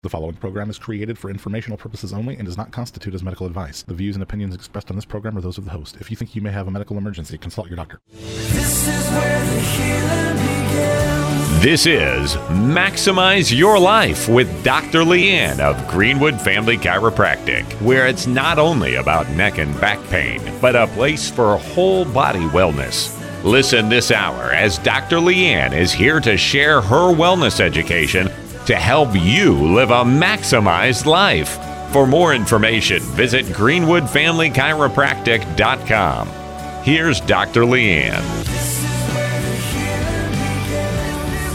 The following program is created for informational purposes only and does not constitute as medical advice. The views and opinions expressed on this program are those of the host. If you think you may have a medical emergency, consult your doctor. This is where the healing begins. This is Maximize Your Life with Dr. Leanne of Greenwood Family Chiropractic, where it's not only about neck and back pain, but a place for whole body wellness. Listen this hour as Dr. Leanne is here to share her wellness education to help you live a maximized life. For more information, visit greenwoodfamilychiropractic.com. Here's Dr. Leanne. This is where the healing begins.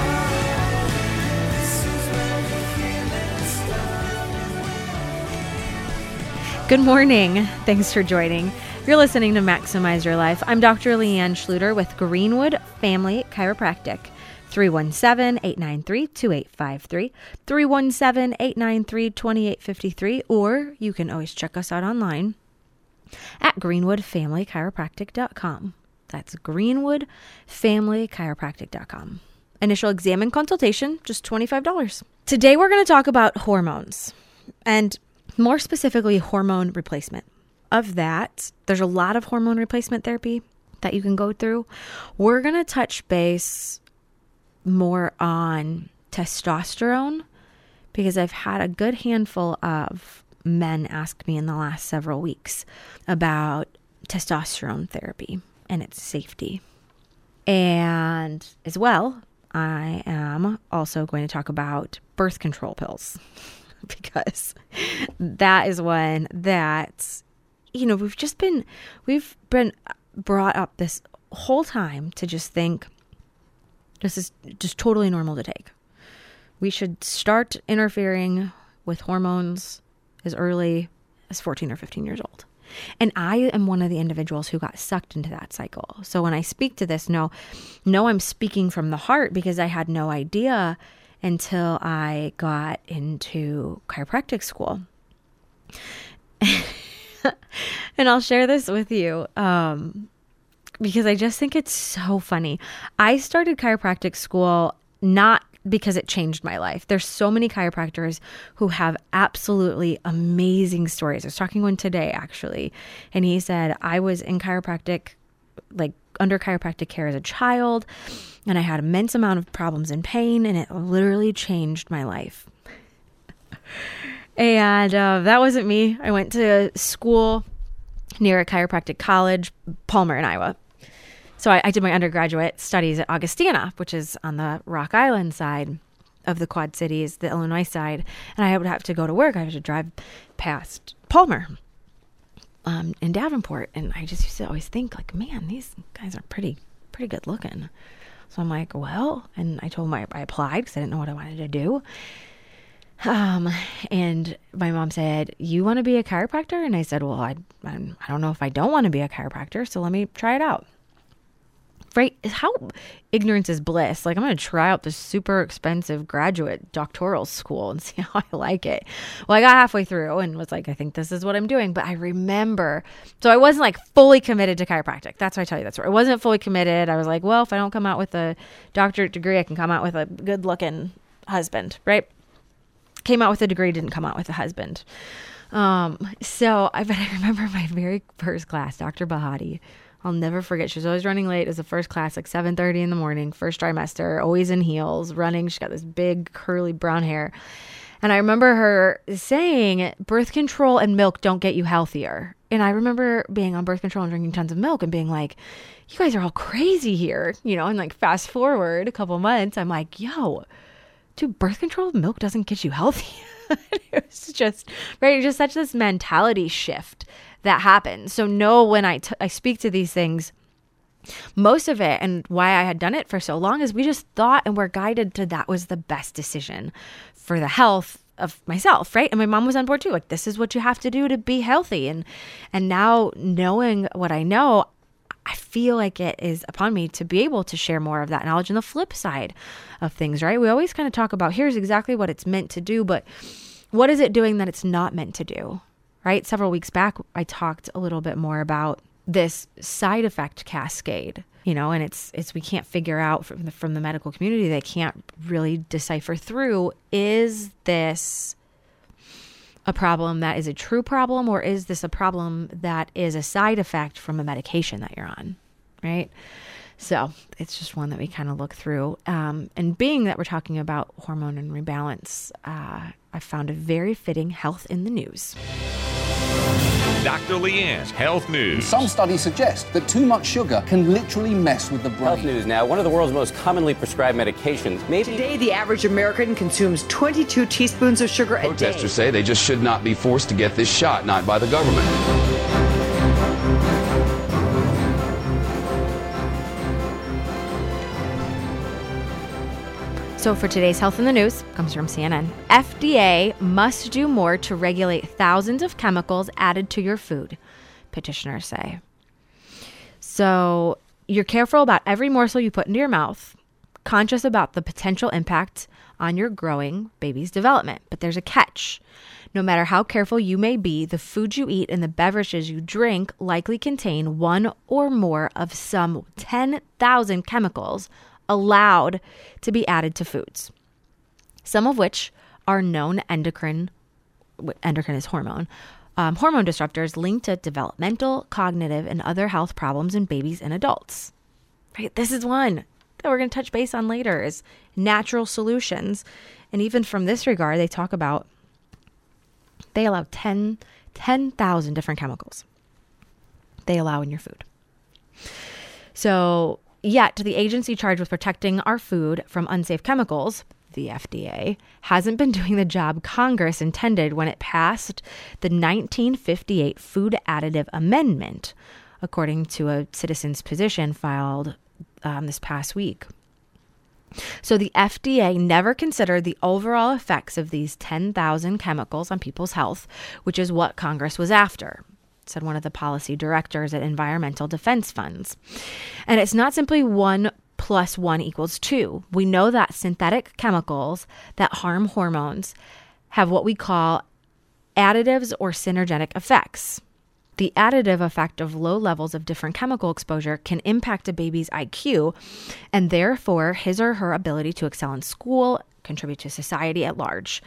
This is where the healing starts. Good morning. Thanks for joining. You're listening to Maximize Your Life. I'm Dr. Leanne Schluter with Greenwood Family Chiropractic. 317-893-2853, 317-893-2853, or you can always check us out online at greenwoodfamilychiropractic.com. That's greenwoodfamilychiropractic.com. Initial exam and consultation, just $25. Today we're going to talk about hormones, and more specifically, hormone replacement. Of that, there's a lot of hormone replacement therapy that you can go through. We're going to touch base more on testosterone because I've had a good handful of men ask me in the last several weeks about testosterone therapy and its safety. And as well, I am also going to talk about birth control pills because that is one that, we've been brought up this whole time to just think this is just totally normal to take. We should start interfering with hormones as early as 14 or 15 years old. And I am one of the individuals who got sucked into that cycle. So when I speak to this, no, I'm speaking from the heart because I had no idea until I got into chiropractic school. And I'll share this with you. Because I just think it's so funny. I started chiropractic school not because it changed my life. There's so many chiropractors who have absolutely amazing stories. I was talking to one today, actually, and he said, I was in chiropractic, like under chiropractic care as a child, and I had immense amount of problems and pain, and it literally changed my life. And that wasn't me. I went to school near a chiropractic college, Palmer in Iowa. So I did my undergraduate studies at Augustana, which is on the Rock Island side of the Quad Cities, the Illinois side. And I would have to go to work. I had to drive past Palmer in Davenport. And I just used to always think like, man, these guys are pretty good looking. So I'm like, well, and I told him I applied because I didn't know what I wanted to do. And my mom said, you want to be a chiropractor? And I said, well, I don't know if I don't want to be a chiropractor, so let me try it out. Right? How ignorance is bliss. Like, I'm going to try out this super expensive graduate doctoral school and see how I like it. Well, I got halfway through and was like, I think this is what I'm doing. But I remember, so I wasn't like fully committed to chiropractic. That's why I tell you that story. I wasn't fully committed. I was like, well, if I don't come out with a doctorate degree, I can come out with a good looking husband, right? Came out with a degree, didn't come out with a husband. But I remember my very first class, Dr. Bahati. I'll never forget. She was always running late. It was the first class, like 7:30 in the morning, first trimester, always in heels, running. She got this big curly brown hair. And I remember her saying, birth control and milk don't get you healthier. And I remember being on birth control and drinking tons of milk and being like, you guys are all crazy here. And like fast forward a couple months, I'm like, yo, dude, birth control and milk doesn't get you healthy. It was just, right, just such this mentality shift that happened. So when I speak to these things, most of it and why I had done it for so long is we just thought and were guided to that was the best decision for the health of myself, right? And my mom was on board too. Like, this is what you have to do to be healthy. And now knowing what I know, I feel like it is upon me to be able to share more of that knowledge and the flip side of things, right? We always kind of talk about here's exactly what it's meant to do, but what is it doing that it's not meant to do, right? Several weeks back, I talked a little bit more about this side effect cascade, and it's we can't figure out from the medical community, they can't really decipher through, is this a problem that is a true problem, or is this a problem that is a side effect from a medication that you're on, right? So it's just one that we kind of look through. And being that we're talking about hormone and rebalance, I found a very fitting health in the news. Dr. Leanne's Health News. Some studies suggest that too much sugar can literally mess with the brain. Health News now, one of the world's most commonly prescribed medications. Today, the average American consumes 22 teaspoons of sugar a day. Protesters say they just should not be forced to get this shot, not by the government. So for today's Health in the News, comes from CNN. FDA must do more to regulate thousands of chemicals added to your food, petitioners say. So you're careful about every morsel you put into your mouth, conscious about the potential impact on your growing baby's development. But there's a catch. No matter how careful you may be, the food you eat and the beverages you drink likely contain one or more of some 10,000 chemicals allowed to be added to foods, some of which are known endocrine is hormone disruptors linked to developmental, cognitive, and other health problems in babies and adults. Right? This is one that we're going to touch base on later, is natural solutions. And even from this regard, they talk about, they allow 10,000 different chemicals they allow in your food. So yet, the agency charged with protecting our food from unsafe chemicals, the FDA, hasn't been doing the job Congress intended when it passed the 1958 Food Additive Amendment, according to a citizen's petition filed this past week. So the FDA never considered the overall effects of these 10,000 chemicals on people's health, which is what Congress was after, said one of the policy directors at Environmental Defense Funds. And it's not simply 1 + 1 = 2. We know that synthetic chemicals that harm hormones have what we call additives or synergetic effects. The additive effect of low levels of different chemical exposure can impact a baby's IQ and therefore his or her ability to excel in school, contribute to society at large.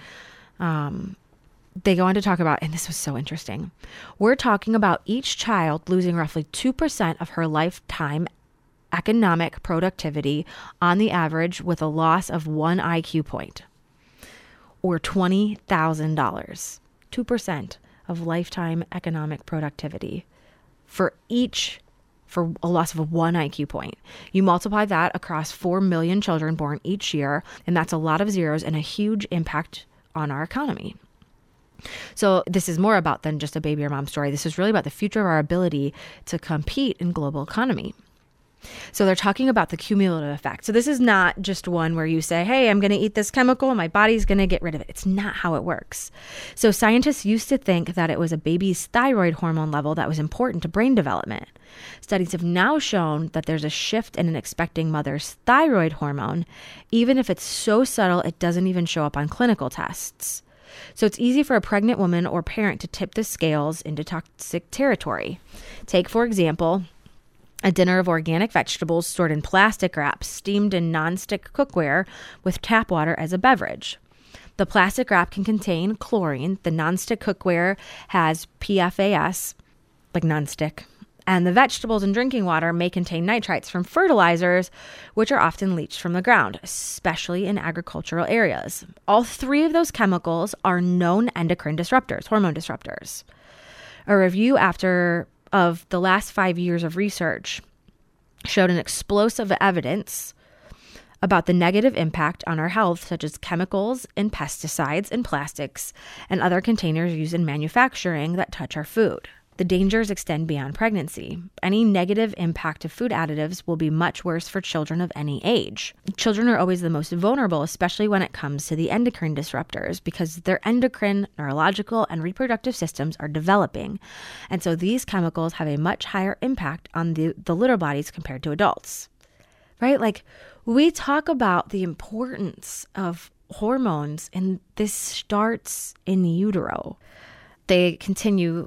They go on to talk about, and this was so interesting, we're talking about each child losing roughly 2% of her lifetime economic productivity on the average, with a loss of 1 IQ point, or $20,000. 2% of lifetime economic productivity for a loss of 1 IQ point. You multiply that across 4 million children born each year, and that's a lot of zeros and a huge impact on our economy. So this is more about than just a baby or mom story. This is really about the future of our ability to compete in global economy. So they're talking about the cumulative effect. So this is not just one where you say, hey, I'm going to eat this chemical and my body's going to get rid of it. It's not how it works. So scientists used to think that it was a baby's thyroid hormone level that was important to brain development. Studies have now shown that there's a shift in an expecting mother's thyroid hormone, even if it's so subtle it doesn't even show up on clinical tests. So it's easy for a pregnant woman or parent to tip the scales into toxic territory. Take, for example, a dinner of organic vegetables stored in plastic wrap, steamed in nonstick cookware with tap water as a beverage. The plastic wrap can contain chlorine. The nonstick cookware has PFAS, like nonstick. And the vegetables and drinking water may contain nitrites from fertilizers, which are often leached from the ground, especially in agricultural areas. All 3 of those chemicals are known endocrine disruptors, hormone disruptors. A review of the last 5 years of research showed an explosive evidence about the negative impact on our health, such as chemicals and pesticides and plastics and other containers used in manufacturing that touch our food. The dangers extend beyond pregnancy. Any negative impact of food additives will be much worse for children of any age. Children are always the most vulnerable, especially when it comes to the endocrine disruptors, because their endocrine, neurological, and reproductive systems are developing. And so these chemicals have a much higher impact on the little bodies compared to adults. Right? Like, we talk about the importance of hormones, and this starts in utero. They continue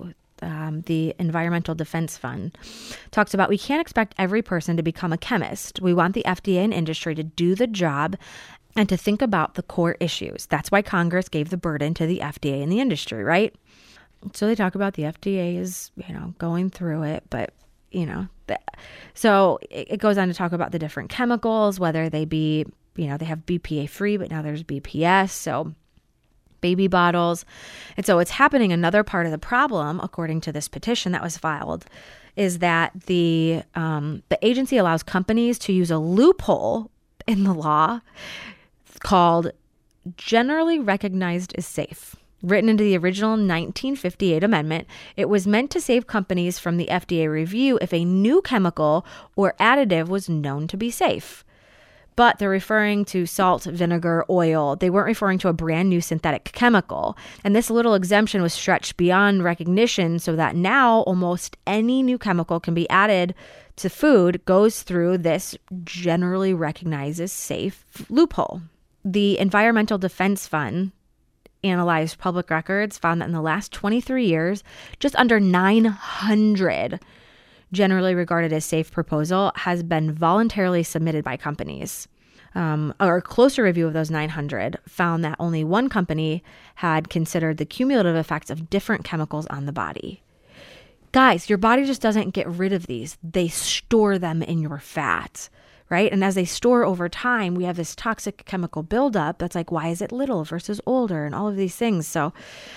the Environmental Defense Fund, talks about we can't expect every person to become a chemist. We want the FDA and industry to do the job and to think about the core issues. That's why Congress gave the burden to the FDA and the industry, right? So they talk about the FDA is, going through it, but, so it goes on to talk about the different chemicals, whether they be, they have BPA free, but now there's BPS. So baby bottles. And so it's happening. Another part of the problem, according to this petition that was filed, is that the agency allows companies to use a loophole in the law called generally recognized as safe. Written into the original 1958 amendment, it was meant to save companies from the FDA review if a new chemical or additive was known to be safe. But they're referring to salt, vinegar, oil. They weren't referring to a brand new synthetic chemical. And this little exemption was stretched beyond recognition so that now almost any new chemical can be added to food goes through this generally recognized as safe loophole. The Environmental Defense Fund analyzed public records, found that in the last 23 years, just under 900 generally regarded as safe proposal has been voluntarily submitted by companies. A closer review of those 900 found that only one company had considered the cumulative effects of different chemicals on the body. Guys, your body just doesn't get rid of these. They store them in your fat, right? And as they store over time, we have this toxic chemical buildup that's like, why is it little versus older and all of these things. So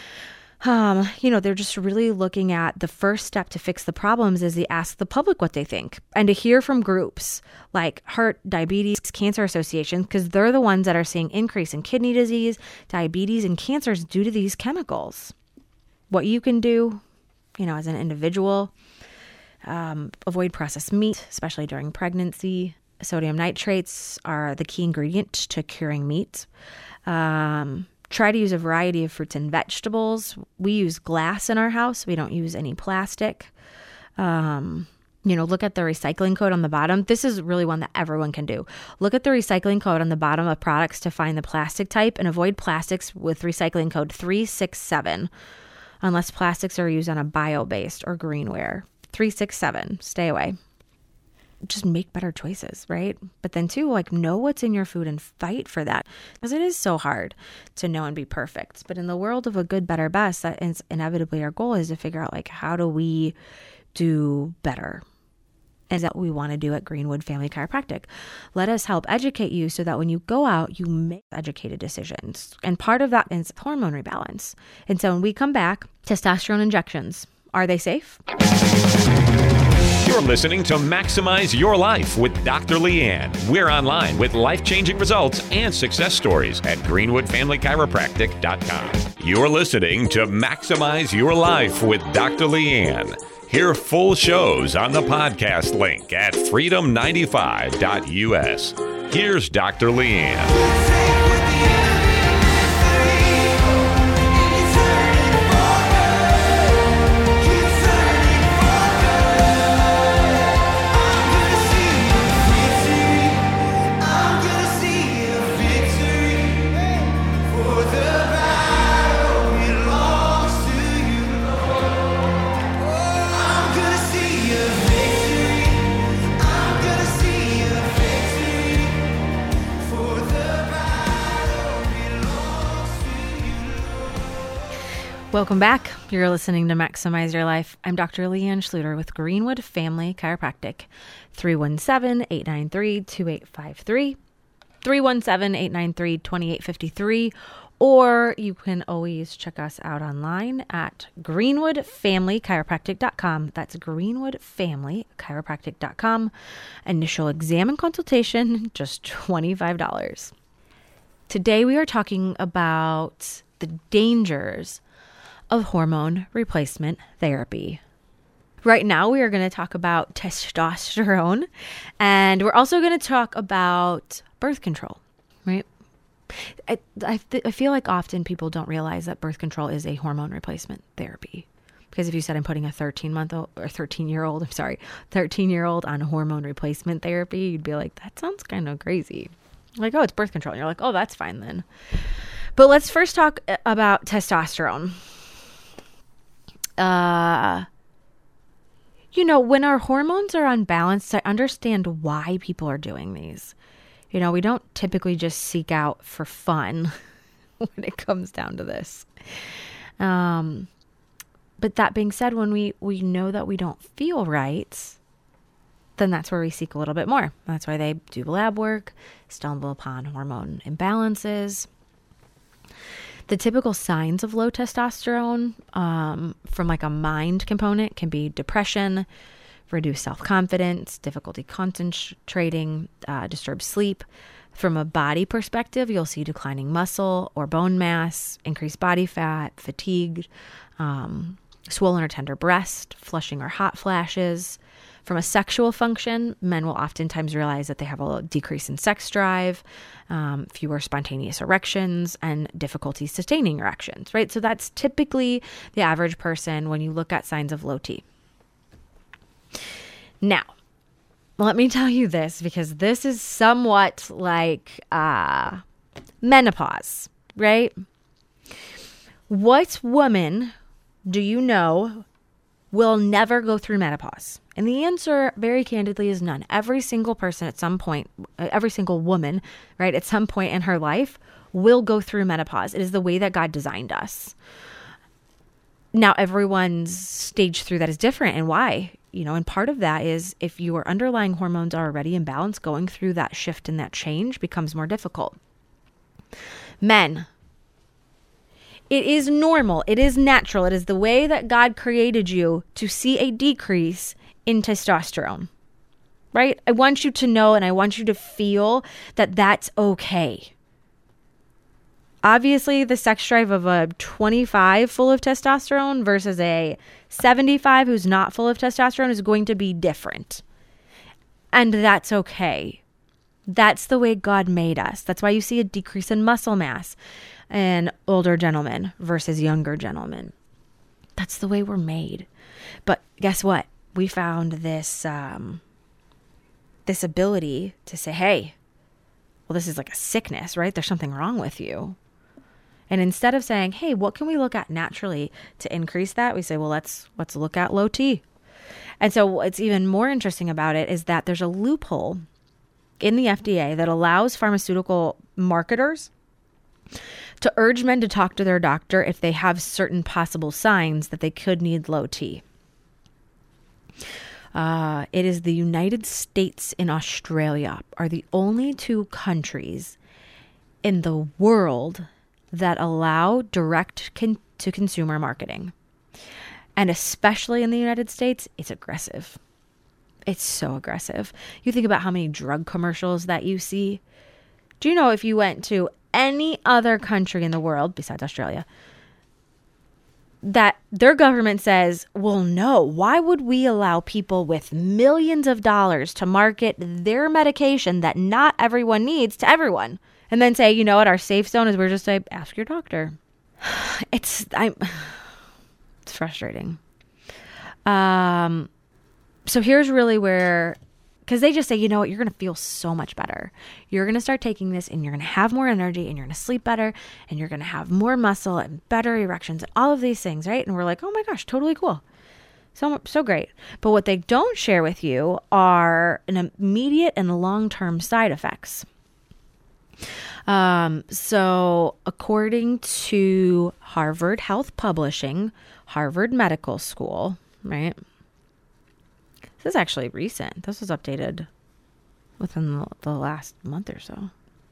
they're just really looking at the first step to fix the problems is they ask the public what they think and to hear from groups like heart, diabetes, cancer associations, because they're the ones that are seeing increase in kidney disease, diabetes, and cancers due to these chemicals. What you can do, as an individual, avoid processed meat, especially during pregnancy. Sodium nitrates are the key ingredient to curing meat. Try to use a variety of fruits and vegetables. We use glass in our house. We don't use any plastic. Look at the recycling code on the bottom. This is really one that everyone can do. Look at the recycling code on the bottom of products to find the plastic type and avoid plastics with recycling code 367, unless plastics are used on a bio-based or greenware. 367, stay away. Just make better choices, right? But then too, know what's in your food and fight for that, because it is so hard to know and be perfect. But in the world of a good, better, best, that is inevitably our goal is to figure out how do we do better? And that we want to do at Greenwood Family Chiropractic. Let us help educate you so that when you go out, you make educated decisions. And part of that is hormone rebalance. And so when we come back, testosterone injections, are they safe? You're listening to Maximize Your Life with Dr. Leanne. We're online with life-changing results and success stories at GreenwoodFamilyChiropractic.com. You're listening to Maximize Your Life with Dr. Leanne. Hear full shows on the podcast link at freedom95.us. Here's Dr. Leanne. Welcome back. You're listening to Maximize Your Life. I'm Dr. Leanne Schluter with Greenwood Family Chiropractic. 317-893-2853, 317-893-2853, or you can always check us out online at greenwoodfamilychiropractic.com. That's greenwoodfamilychiropractic.com. Initial exam and consultation, just $25. Today we are talking about the dangers of hormone replacement therapy. Right now, we are going to talk about testosterone, and we're also going to talk about birth control, right? I feel like often people don't realize that birth control is a hormone replacement therapy. Because if you said I'm putting a 13-year-old on hormone replacement therapy, you'd be like, that sounds kind of crazy. Like, oh, it's birth control. And you're like, oh, that's fine then. But let's first talk about testosterone. When our hormones are unbalanced, I understand why people are doing these. We don't typically just seek out for fun when it comes down to this. But that being said, when we know that we don't feel right, then that's where we seek a little bit more. That's why they do the lab work, stumble upon hormone imbalances. The typical signs of low testosterone from like a mind component can be depression, reduced self-confidence, difficulty concentrating, disturbed sleep. From a body perspective, you'll see declining muscle or bone mass, increased body fat, fatigue, swollen or tender breast, flushing or hot flashes. From a sexual function, men will oftentimes realize that they have a decrease in sex drive, fewer spontaneous erections, and difficulty sustaining erections, right? So that's typically the average person when you look at signs of low T. Now, let me tell you this, because this is somewhat like menopause, right? What woman do you know will never go through menopause? And the answer, very candidly, is none. Every single person at some point, every single woman, right, at some point in her life will go through menopause. It is the way that God designed us. Now, everyone's stage through that is different. And why? And part of that is if your underlying hormones are already imbalanced, going through that shift and that change becomes more difficult. Men, it is normal. It is natural. It is the way that God created you to see a decrease in testosterone, right? I want you to know and I want you to feel that that's okay. Obviously, the sex drive of a 25 full of testosterone versus a 75 who's not full of testosterone is going to be different. And that's okay. That's the way God made us. That's why you see a decrease in muscle mass in older gentlemen versus younger gentlemen. That's the way we're made. But guess what? We found this this ability to say, hey, well, this is like a sickness, right? There's something wrong with you. And instead of saying, hey, what can we look at naturally to increase that? We say, well, let's look at low T. And so what's even more interesting about it is that there's a loophole in the FDA that allows pharmaceutical marketers to urge men to talk to their doctor if they have certain possible signs that they could need low T. It is the United States and Australia are the only two countries in the world that allow direct-to-consumer marketing. And especially in the United States, it's aggressive. It's so aggressive. You think about how many drug commercials that you see. Do you know if you went to any other country in the world, besides Australia, that their government says, well, no, why would we allow people with millions of dollars to market their medication that not everyone needs to everyone? And then say, what our safe zone is, we're just say, ask your doctor. It's frustrating. So here's really where, because they just say, you're going to feel so much better. You're going to start taking this and you're going to have more energy and you're going to sleep better and you're going to have more muscle and better erections and all of these things, right? And we're like, oh my gosh, totally cool. So great. But what they don't share with you are an immediate and long-term side effects. So according to Harvard Health Publishing, Harvard Medical School, right? This is actually recent. This was updated within the last month or so.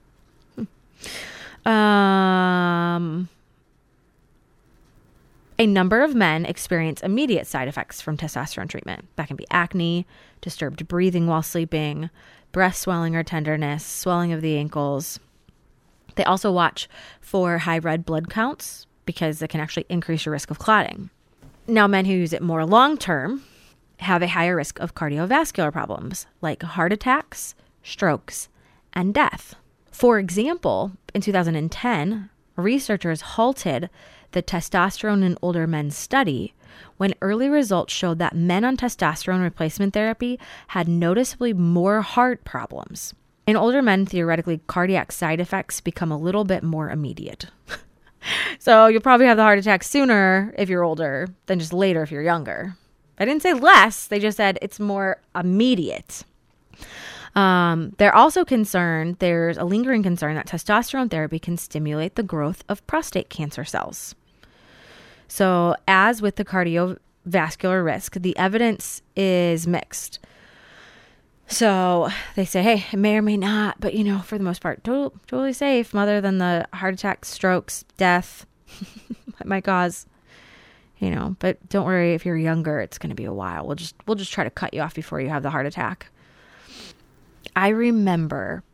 A number of men experience immediate side effects from testosterone treatment. That can be acne, disturbed breathing while sleeping, breast swelling or tenderness, swelling of the ankles. They also watch for high red blood counts because it can actually increase your risk of clotting. Now, men who use it more long-term have a higher risk of cardiovascular problems like heart attacks, strokes, and death. For example, in 2010, researchers halted the testosterone in older men study when early results showed that men on testosterone replacement therapy had noticeably more heart problems. In older men, theoretically, cardiac side effects become a little bit more immediate. So you'll probably have the heart attack sooner if you're older than just later if you're younger. I didn't say less. They just said it's more immediate. They're also concerned, there's a lingering concern that testosterone therapy can stimulate the growth of prostate cancer cells. So as with the cardiovascular risk, the evidence is mixed. So they say, hey, it may or may not, but for the most part, totally safe, other than the heart attacks, strokes, death it might cause, but don't worry, if you're younger, it's going to be a while. We'll just try to cut you off before you have the heart attack. I remember,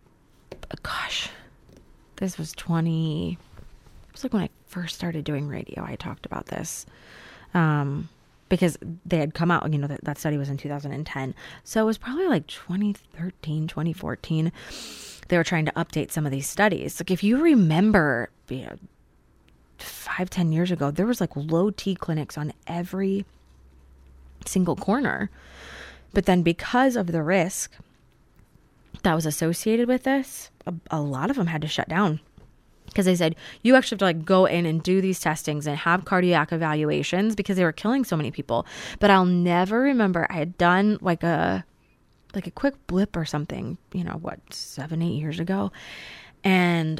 this was it was like when I first started doing radio, I talked about this. Because they had come out, that study was in 2010. So it was probably like 2013, 2014. They were trying to update some of these studies. Like if you remember 5-10 years ago, there was like low T clinics on every single corner. But then because of the risk that was associated with this, a lot of them had to shut down. Because they said, you actually have to like go in and do these testings and have cardiac evaluations because they were killing so many people. But I'll never remember, I had done like a quick blip or something, 7-8 years ago. And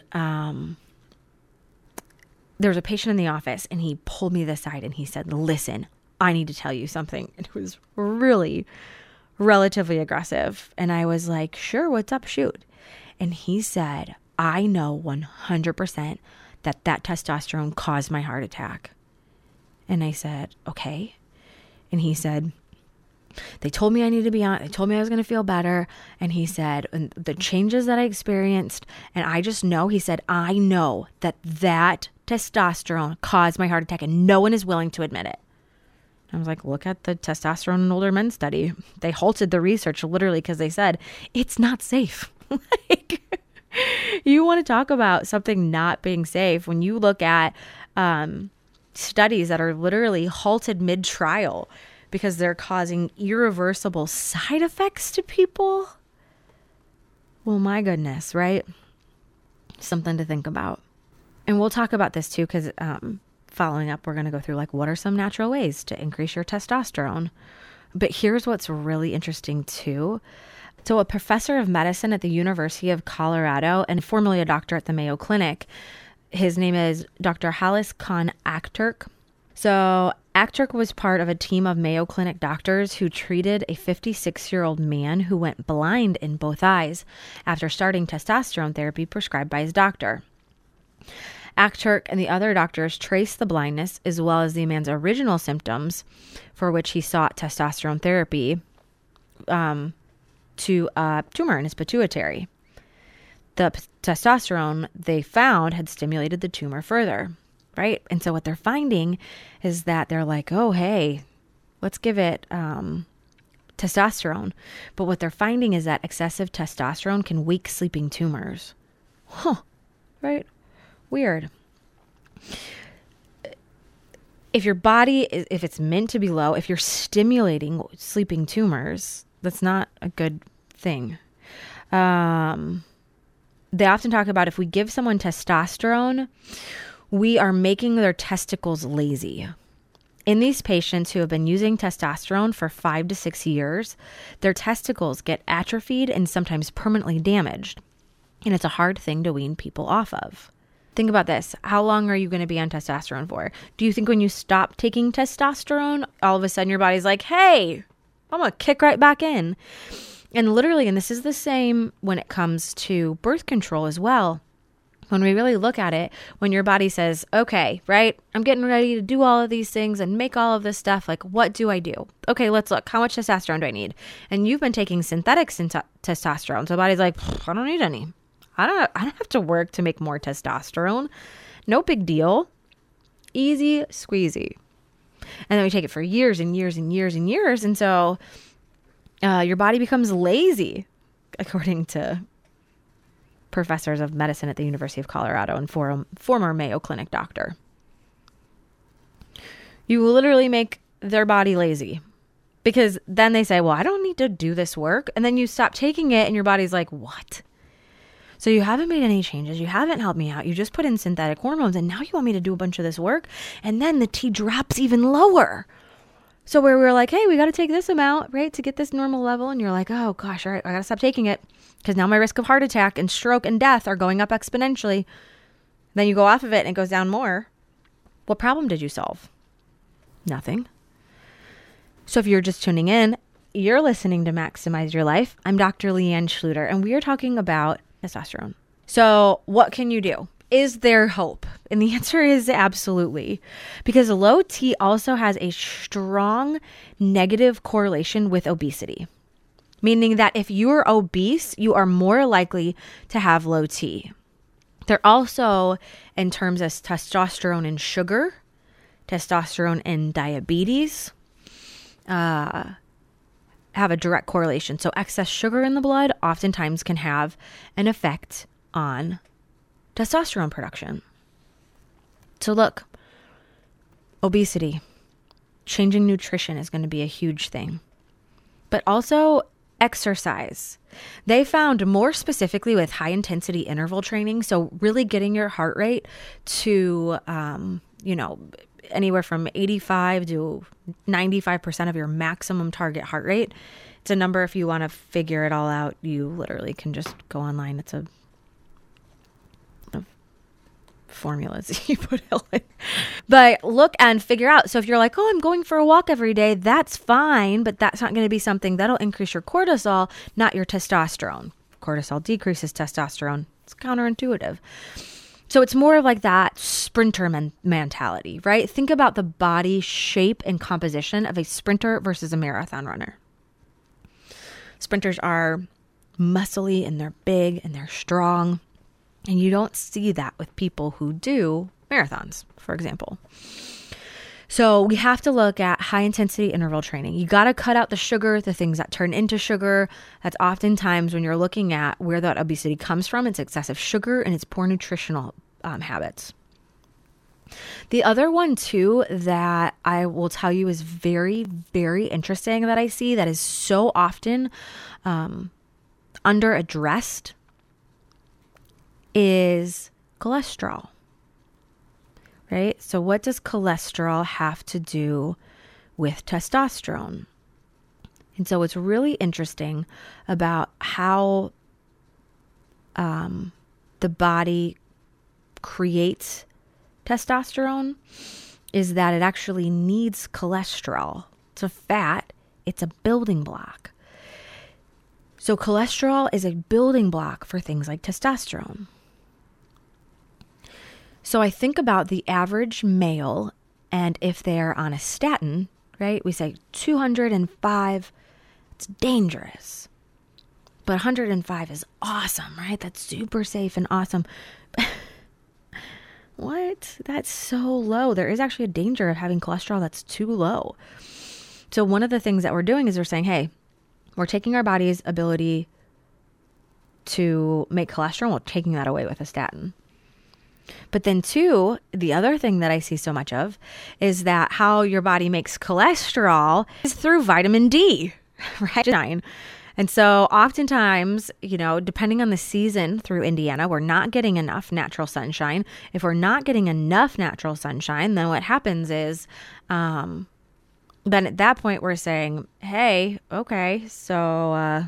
there was a patient in the office and he pulled me to the side and he said, listen, I need to tell you something. And it was really relatively aggressive. And I was like, sure, what's up? Shoot. And he said, I know 100% that testosterone caused my heart attack. And I said, okay. And he said, they told me I needed to be on, they told me I was going to feel better. And he said, and the changes that I experienced, and I just know, he said, I know that testosterone caused my heart attack and no one is willing to admit it. I was like, look at the testosterone in older men study. They halted the research literally because they said, it's not safe. Like, you want to talk about something not being safe when you look at studies that are literally halted mid-trial because they're causing irreversible side effects to people. Well, my goodness, right? Something to think about. And we'll talk about this too because following up, we're going to go through like what are some natural ways to increase your testosterone. But here's what's really interesting too. So a professor of medicine at the University of Colorado and formerly a doctor at the Mayo Clinic, his name is Dr. Halis Khan Akturk. So Akturk was part of a team of Mayo Clinic doctors who treated a 56-year-old man who went blind in both eyes after starting testosterone therapy prescribed by his doctor. Akturk and the other doctors traced the blindness as well as the man's original symptoms for which he sought testosterone therapy to a tumor in his pituitary. The testosterone they found had stimulated the tumor further, right? And so what they're finding is that they're like, oh, hey, let's give it testosterone. But what they're finding is that excessive testosterone can wake sleeping tumors. Right? Weird. If your body, if it's meant to be low, if you're stimulating sleeping tumors, that's not a good thing. They often talk about if we give someone testosterone, we are making their testicles lazy. In these patients who have been using testosterone for 5 to 6 years, their testicles get atrophied and sometimes permanently damaged. And it's a hard thing to wean people off of. Think about this. How long are you going to be on testosterone for? Do you think when you stop taking testosterone, all of a sudden your body's like, hey, I'm going to kick right back in? And literally, and this is the same when it comes to birth control as well. When we really look at it, when your body says, okay, right, I'm getting ready to do all of these things and make all of this stuff, like, what do I do? Okay, let's look. How much testosterone do I need? And you've been taking synthetic testosterone. So the body's like, I don't need any. I don't have to work to make more testosterone. No big deal. Easy squeezy. And then we take it for years and years and years and years. And so your body becomes lazy, according to professors of medicine at the University of Colorado and former Mayo Clinic doctor. You literally make their body lazy because then they say, well, I don't need to do this work. And then you stop taking it and your body's like, what? So you haven't made any changes. You haven't helped me out. You just put in synthetic hormones and now you want me to do a bunch of this work. And then the T drops even lower. So where we're like, hey, we got to take this amount, right, to get this normal level. And you're like, oh gosh, all right, I got to stop taking it because now my risk of heart attack and stroke and death are going up exponentially. Then you go off of it and it goes down more. What problem did you solve? Nothing. So if you're just tuning in, you're listening to Maximize Your Life. I'm Dr. Leanne Schluter, and we are talking about testosterone. So what can you do? Is there hope? And the answer is absolutely. Because low T also has a strong negative correlation with obesity. Meaning that if you're obese, you are more likely to have low T. They're also, in terms of testosterone and sugar, testosterone and diabetes, have a direct correlation. So excess sugar in the blood oftentimes can have an effect on testosterone production. So look, obesity, changing nutrition is going to be a huge thing, but also exercise. They found more specifically with high intensity interval training. So really getting your heart rate to, anywhere from 85 to 95% of your maximum target heart rate. It's a number, if you want to figure it all out, you literally can just go online. It's a formulas you put in. But look and figure out. So if you're like, oh, I'm going for a walk every day, that's fine, but that's not going to be something that'll increase your cortisol, not your testosterone. Cortisol decreases testosterone. It's counterintuitive. So it's more of like that sprinter mentality, right? Think about the body shape and composition of a sprinter versus a marathon runner. Sprinters are muscly and they're big and they're strong. And you don't see that with people who do marathons, for example. So we have to look at high intensity interval training. You got to cut out the sugar, the things that turn into sugar. That's oftentimes when you're looking at where that obesity comes from. It's excessive sugar and it's poor nutritional habits. The other one too that I will tell you is very, very interesting that I see that is so often under-addressed is cholesterol, right? So what does cholesterol have to do with testosterone? And so what's really interesting about how the body creates testosterone is that it actually needs cholesterol. It's a fat. It's a building block. So cholesterol is a building block for things like testosterone. So I think about the average male, and if they're on a statin, right, we say 205, it's dangerous. But 105 is awesome, right? That's super safe and awesome. What? That's so low. There is actually a danger of having cholesterol that's too low. So one of the things that we're doing is we're saying, hey, we're taking our body's ability to make cholesterol, we're taking that away with a statin. But then two, the other thing that I see so much of is that how your body makes cholesterol is through vitamin D, right? And so oftentimes, depending on the season through Indiana, we're not getting enough natural sunshine. If we're not getting enough natural sunshine, then what happens is, then at that point we're saying, hey, okay, so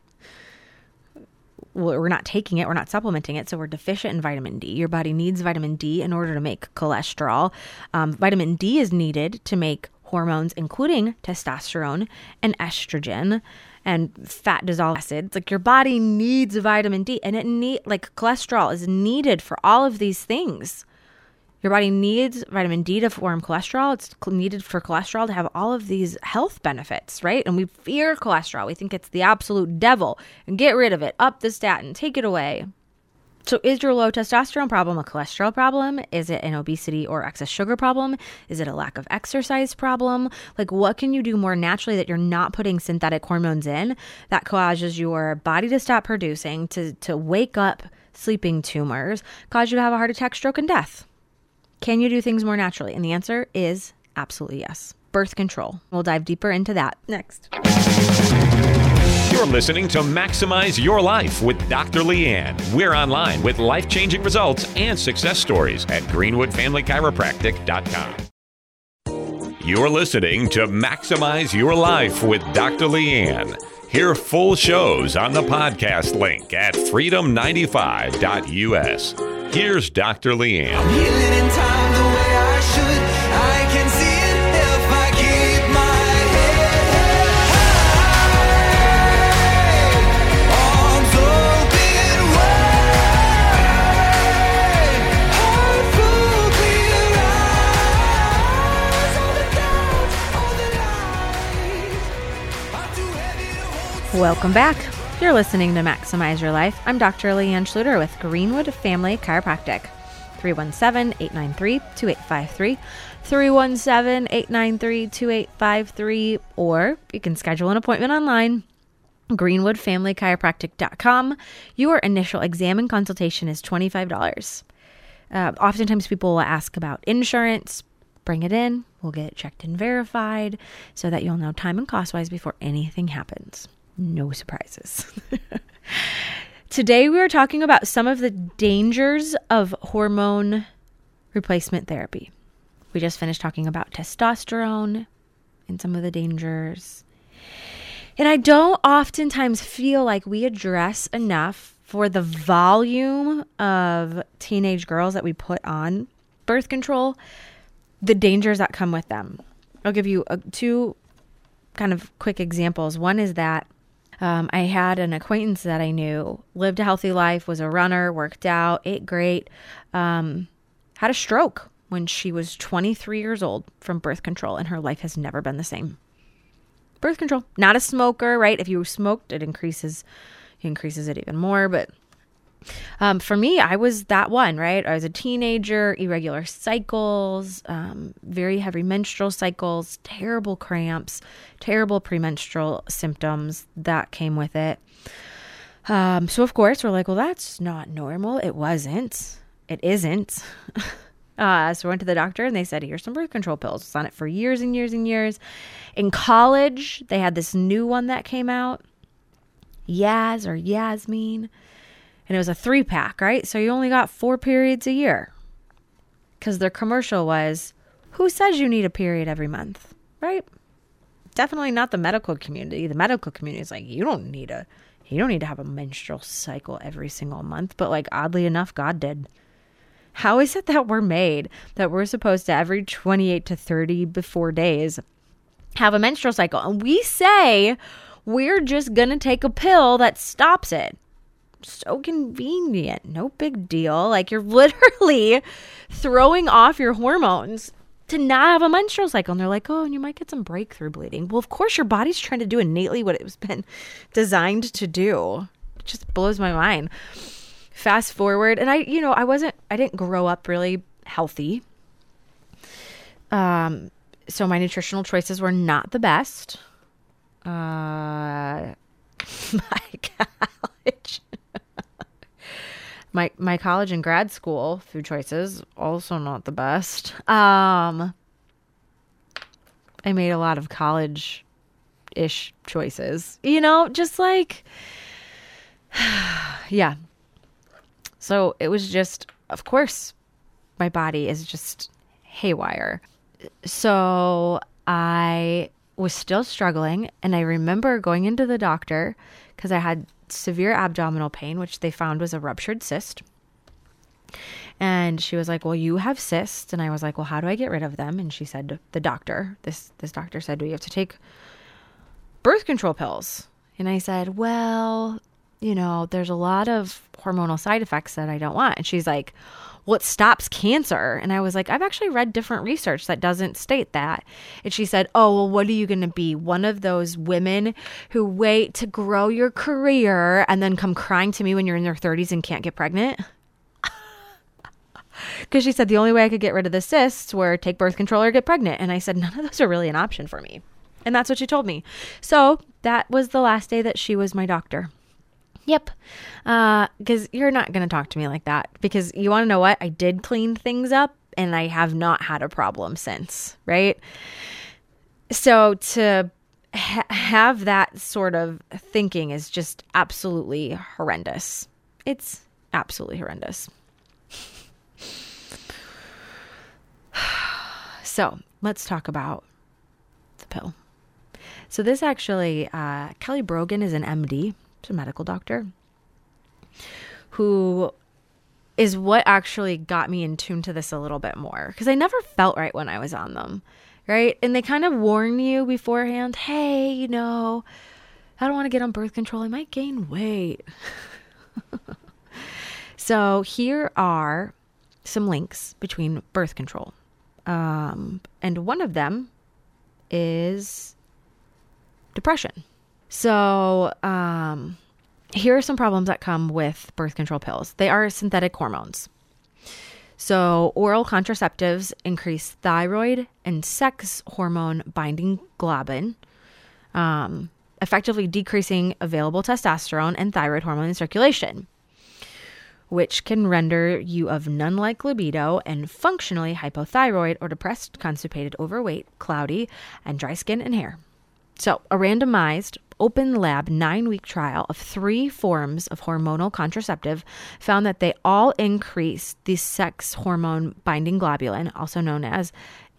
we're not taking it, we're not supplementing it, so we're deficient in vitamin D. Your body needs vitamin D in order to make cholesterol. Vitamin D is needed to make hormones, including testosterone and estrogen and fat dissolved acids. Like your body needs vitamin D, and cholesterol is needed for all of these things. Your body needs vitamin D to form cholesterol. It's needed for cholesterol to have all of these health benefits, right? And we fear cholesterol. We think it's the absolute devil and get rid of it. Up the statin, take it away. So is your low testosterone problem a cholesterol problem? Is it an obesity or excess sugar problem? Is it a lack of exercise problem? Like what can you do more naturally that you're not putting synthetic hormones in that causes your body to stop producing, to wake up sleeping tumors, cause you to have a heart attack, stroke, and death? Can you do things more naturally? And the answer is absolutely yes. Birth control. We'll dive deeper into that next. You're listening to Maximize Your Life with Dr. Leanne. We're online with life-changing results and success stories at greenwoodfamilychiropractic.com. You're listening to Maximize Your Life with Dr. Leanne. Hear full shows on the podcast link at freedom95.us. Here's Dr. Leanne. I'm healing in time the way I should. I can see it if I keep my head high. Arms open wide. Heart full, clear eyes. All the doubts, all the lies. I'm too heavy to hold. Welcome back. You're listening to Maximize Your Life. I'm Dr. Leanne Schluter with Greenwood Family Chiropractic. 317-893-2853, 317-893-2853, or you can schedule an appointment online, greenwoodfamilychiropractic.com. Your initial exam and consultation is $25. Oftentimes people will ask about insurance. Bring it in. We'll get it checked and verified so that you'll know time and cost-wise before anything happens. No surprises. Today we are talking about some of the dangers of hormone replacement therapy. We just finished talking about testosterone and some of the dangers. And I don't oftentimes feel like we address enough for the volume of teenage girls that we put on birth control, the dangers that come with them. I'll give you two kind of quick examples. One is that I had an acquaintance that I knew, lived a healthy life, was a runner, worked out, ate great, had a stroke when she was 23 years old from birth control, and her life has never been the same. Birth control, not a smoker, right? If you smoked, it increases it even more. But for me, I was that one, right? I was a teenager, irregular cycles, very heavy menstrual cycles, terrible cramps, terrible premenstrual symptoms that came with it. So of course we're like, well, that's not normal. It wasn't. It isn't. So I went to the doctor and they said, here's some birth control pills. I was on it for years and years and years. In college, they had this new one that came out, Yaz or Yasmin. And it was a 3-pack, right? So you only got 4 periods a year. Because their commercial was, who says you need a period every month, right? Definitely not the medical community. The medical community is like, you don't need to have a menstrual cycle every single month. But like, oddly enough, God did. How is it that we're made that we're supposed to every 28 to 34 days have a menstrual cycle? And we say we're just going to take a pill that stops it. So convenient. No big deal. Like, you're literally throwing off your hormones to not have a menstrual cycle. And they're like, oh, and you might get some breakthrough bleeding. Well, of course, your body's trying to do innately what it's been designed to do. It just blows my mind. Fast forward. And I didn't grow up really healthy. So my nutritional choices were not the best. My college. My college and grad school food choices, also not the best. I made a lot of college-ish choices, just like, yeah. So it was just, of course, my body is just haywire. So I was still struggling, and I remember going into the doctor because I had severe abdominal pain, which they found was a ruptured cyst. And she was like, well, you have cysts. And I was like, well, how do I get rid of them? And she said, the doctor, this doctor said, you have to take birth control pills. And I said, well, there's a lot of hormonal side effects that I don't want. And she's like, well, it stops cancer. And I was like, I've actually read different research that doesn't state that. And she said, oh, well, what are you going to be? One of those women who wait to grow your career and then come crying to me when you're in your 30s and can't get pregnant? Because she said the only way I could get rid of the cysts were take birth control or get pregnant. And I said, none of those are really an option for me. And that's what she told me. So that was the last day that she was my doctor. Yep. Because you're not going to talk to me like that. Because you want to know what? I did clean things up and I have not had a problem since, right? So to have that sort of thinking is just absolutely horrendous. It's absolutely horrendous. So let's talk about the pill. So this actually, Kelly Brogan is an MD, she's a medical doctor, who is what actually got me in tune to this a little bit more, because I never felt right when I was on them, right? And they kind of warn you beforehand, hey, you know, I don't want to get on birth control. I might gain weight. So here are some links between birth control. And one of them is depression. So here are some problems that come with birth control pills. They are synthetic hormones. So oral contraceptives increase thyroid and sex hormone binding globin, effectively decreasing available testosterone and thyroid hormone in circulation, which can render you of nun-like libido and functionally hypothyroid or depressed, constipated, overweight, cloudy, and dry skin and hair. So a randomized open lab 9-week trial of 3 forms of hormonal contraceptive found that they all increase the sex hormone binding globulin, also known as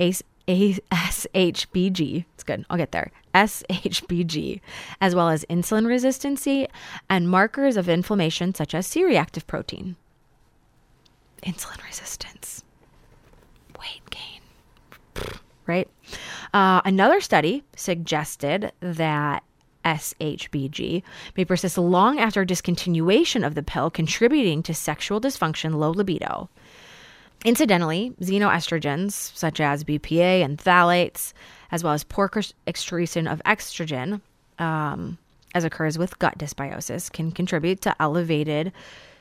SHBG. It's good. I'll get there. SHBG, as well as insulin resistancy and markers of inflammation such as C-reactive protein. Insulin resistance. Weight gain. Right? Another study suggested that SHBG may persist long after discontinuation of the pill, contributing to sexual dysfunction, low libido. Incidentally, xenoestrogens such as BPA and phthalates, as well as poor excretion of estrogen, as occurs with gut dysbiosis, can contribute to elevated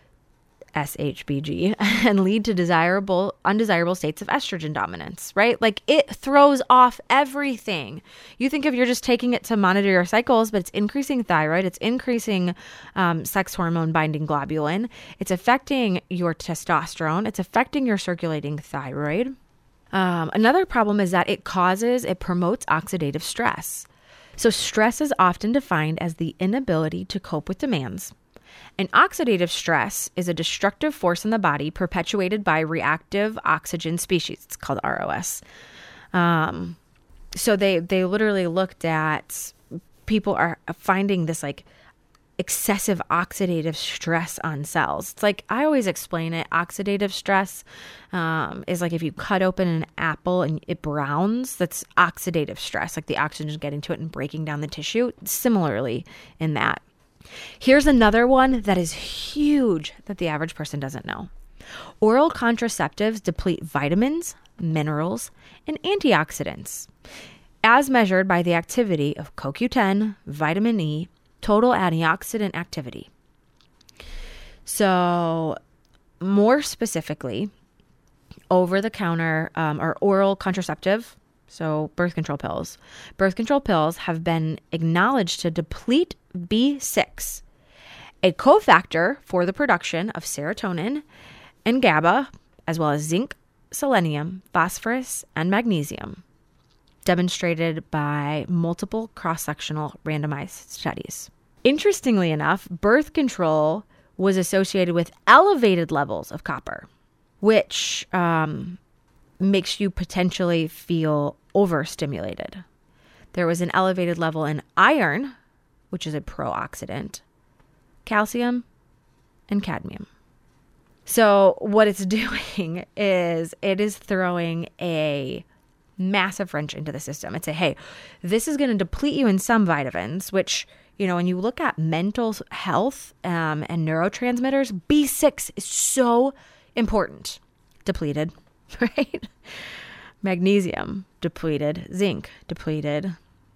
SHBG and lead to undesirable states of estrogen dominance, right? Like, it throws off everything. You think if you're just taking it to monitor your cycles, but it's increasing thyroid, it's increasing sex hormone binding globulin, it's affecting your testosterone, it's affecting your circulating thyroid. Another problem is that it promotes oxidative stress. So stress is often defined as the inability to cope with demands. And oxidative stress is a destructive force in the body perpetuated by reactive oxygen species. It's called ROS. So they literally looked at people are finding this like excessive oxidative stress on cells. It's like, I always explain it. Oxidative stress is like if you cut open an apple and it browns, that's oxidative stress, like the oxygen is getting to it and breaking down the tissue. Similarly in that. Here's another one that is huge that the average person doesn't know. Oral contraceptives deplete vitamins, minerals, and antioxidants, as measured by the activity of CoQ10, vitamin E, total antioxidant activity. So, more specifically, over-the-counter or oral contraceptive, so birth control pills. Birth control pills have been acknowledged to deplete B6, a cofactor for the production of serotonin and GABA, as well as zinc, selenium, phosphorus, and magnesium, demonstrated by multiple cross-sectional randomized studies. Interestingly enough, birth control was associated with elevated levels of copper, which makes you potentially feel overstimulated. There was an elevated level in iron, which is a pro-oxidant, calcium, and cadmium. So what it's doing is it is throwing a massive wrench into the system. It's hey, this is going to deplete you in some vitamins, which, you know, when you look at mental health and neurotransmitters, B6 is so important. Depleted, right? Magnesium, depleted. Zinc, depleted.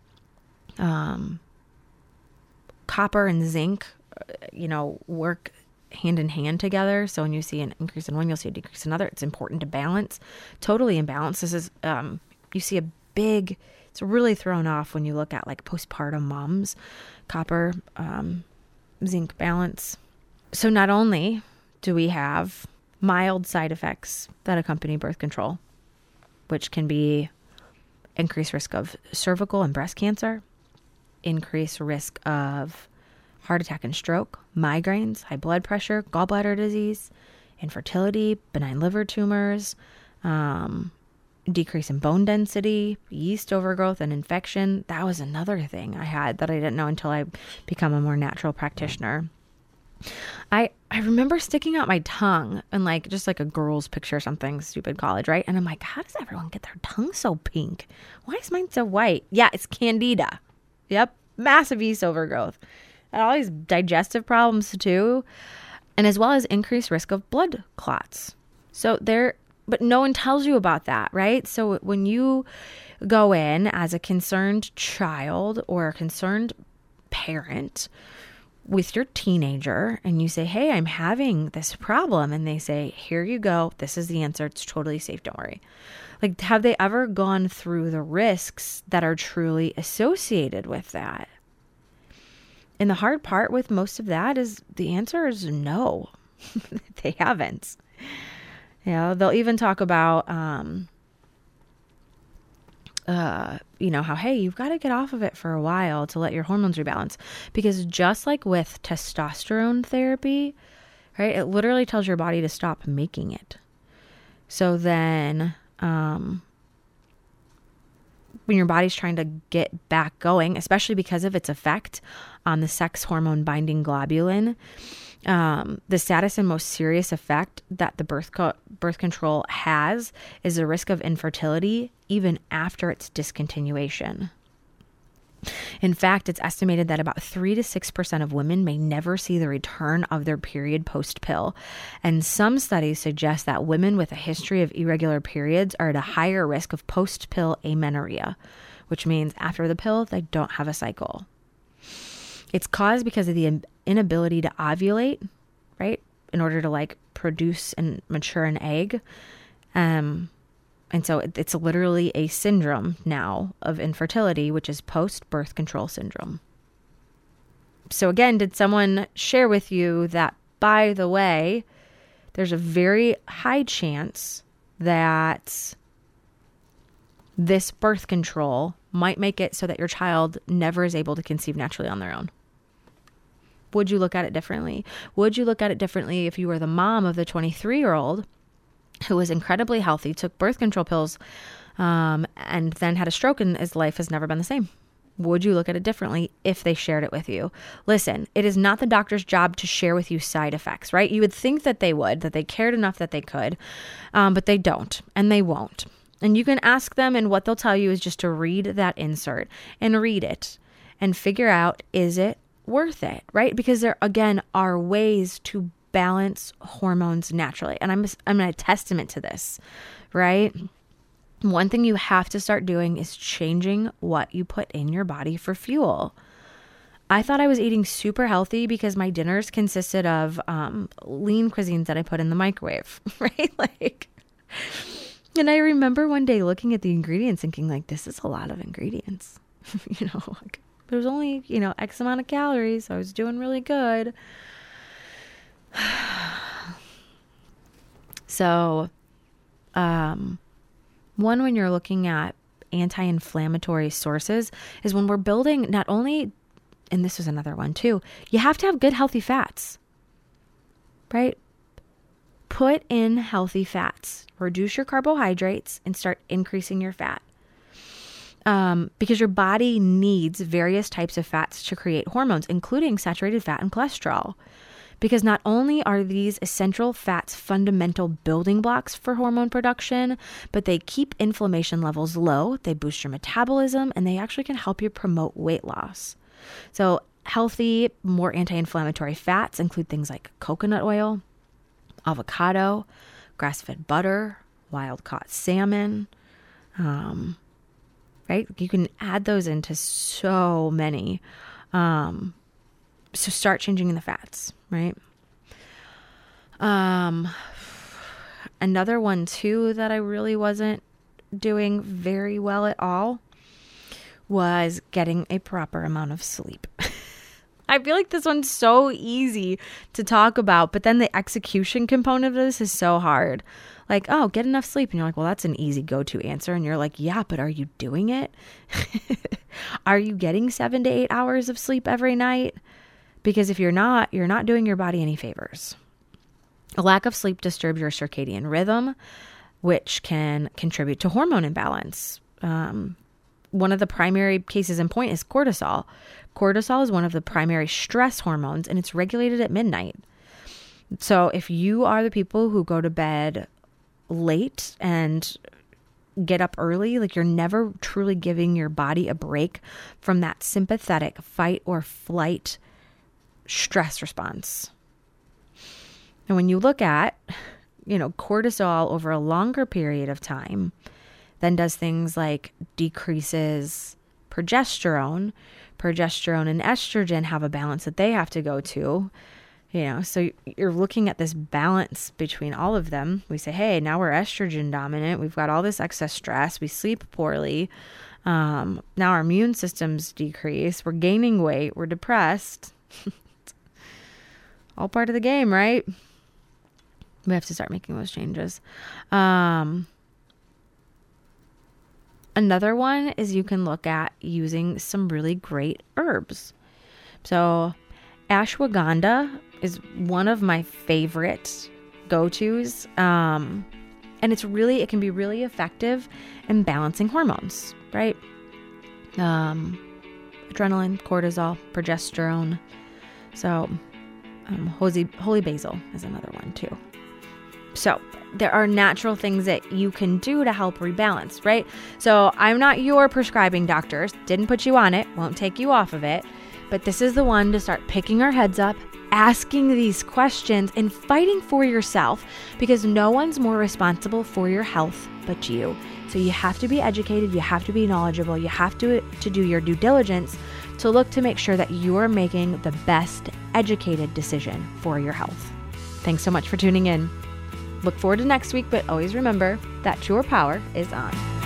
Copper and zinc, work hand in hand together. So when you see an increase in one, you'll see a decrease in another. It's important to balance. Totally imbalanced. This is, you see it's really thrown off when you look at like postpartum moms, copper, zinc balance. So not only do we have mild side effects that accompany birth control, which can be increased risk of cervical and breast cancer, increased risk of heart attack and stroke, migraines, high blood pressure, gallbladder disease, infertility, benign liver tumors, decrease in bone density, yeast overgrowth, and infection. That was another thing I had that I didn't know until I become a more natural practitioner. I remember sticking out my tongue in like just like a girl's picture or something, stupid college, right? And I'm like, how does everyone get their tongue so pink? Why is mine so white? Yeah, it's candida. Yep, massive yeast overgrowth. And all these digestive problems too. And as well as increased risk of blood clots. So but no one tells you about that, right? So when you go in as a concerned child or a concerned parent with your teenager and you say, hey, I'm having this problem. And they say, here you go. This is the answer. It's totally safe. Don't worry. Like, have they ever gone through the risks that are truly associated with that? And the hard part with most of that is the answer is no. They haven't. You know, they'll even talk about, how, hey, you've got to get off of it for a while to let your hormones rebalance. Because just like with testosterone therapy, right, it literally tells your body to stop making it. So then when your body's trying to get back going, especially because of its effect on the sex hormone binding globulin, the saddest and most serious effect that the birth control has is the risk of infertility even after its discontinuation. In fact, it's estimated that about 3 to 6% of women may never see the return of their period post-pill. And some studies suggest that women with a history of irregular periods are at a higher risk of post-pill amenorrhea, which means after the pill, they don't have a cycle. It's caused because of the inability to ovulate, right? In order to like produce and mature an egg. And so it's literally a syndrome now of infertility, which is post-birth control syndrome. So again, did someone share with you that, by the way, there's a very high chance that this birth control might make it so that your child never is able to conceive naturally on their own? Would you look at it differently? Would you look at it differently if you were the mom of the 23-year-old who was incredibly healthy, took birth control pills, and then had a stroke and his life has never been the same? Would you look at it differently if they shared it with you? Listen, it is not the doctor's job to share with you side effects, right? You would think that they would, that they cared enough that they could, but they don't, and they won't. And you can ask them, and what they'll tell you is just to read that insert and read it and figure out, is it worth it, right? Because there, again, are ways to balance hormones naturally. And I'm a testament to this, right? One thing you have to start doing is changing what you put in your body for fuel. I thought I was eating super healthy because my dinners consisted of lean cuisines that I put in the microwave, right? And I remember one day looking at the ingredients thinking like, this is a lot of ingredients, but it was only, X amount of calories. So I was doing really good. So, when you're looking at anti-inflammatory sources is when we're building not only, and this was another one too, you have to have good healthy fats, right? Put in healthy fats, reduce your carbohydrates and start increasing your fat. Because your body needs various types of fats to create hormones, including saturated fat and cholesterol. Because not only are these essential fats fundamental building blocks for hormone production, but they keep inflammation levels low, they boost your metabolism, and they actually can help you promote weight loss. So healthy, more anti-inflammatory fats include things like coconut oil, avocado, grass-fed butter, wild-caught salmon, right? You can add those into so many. So start changing the fats, right? Another one too that I really wasn't doing very well at all was getting a proper amount of sleep. I feel like this one's so easy to talk about, but then the execution component of this is so hard. Like, oh, get enough sleep. And you're like, well, that's an easy go-to answer. And you're like, yeah, but are you doing it? Are you getting 7 to 8 hours of sleep every night? Because if you're not doing your body any favors. A lack of sleep disturbs your circadian rhythm, which can contribute to hormone imbalance. One of the primary cases in point is cortisol. Cortisol is one of the primary stress hormones, and it's regulated at midnight. So if you are the people who go to bed late and get up early, like you're never truly giving your body a break from that sympathetic fight or flight stress response. And when you look at, cortisol over a longer period of time, then does things like decreases progesterone. Progesterone and estrogen have a balance that they have to go to. So you're looking at this balance between all of them. We say, hey, now we're estrogen dominant. We've got all this excess stress. We sleep poorly. Now our immune system's decrease. We're gaining weight. We're depressed. All part of the game, right? We have to start making those changes. Another one is you can look at using some really great herbs. So ashwagandha is one of my favorite go-tos. And it can be really effective in balancing hormones, right? Adrenaline, cortisol, progesterone. So holy basil is another one too. So there are natural things that you can do to help rebalance, right? So I'm not your prescribing doctor, didn't put you on it, won't take you off of it, but this is the one to start picking our heads up, asking these questions and fighting for yourself, because no one's more responsible for your health but you. So you have to be educated, you have to be knowledgeable, you have to do your due diligence to look to make sure that you are making the best educated decision for your health. Thanks so much for tuning in. Look forward to next week, but always remember that your power is on.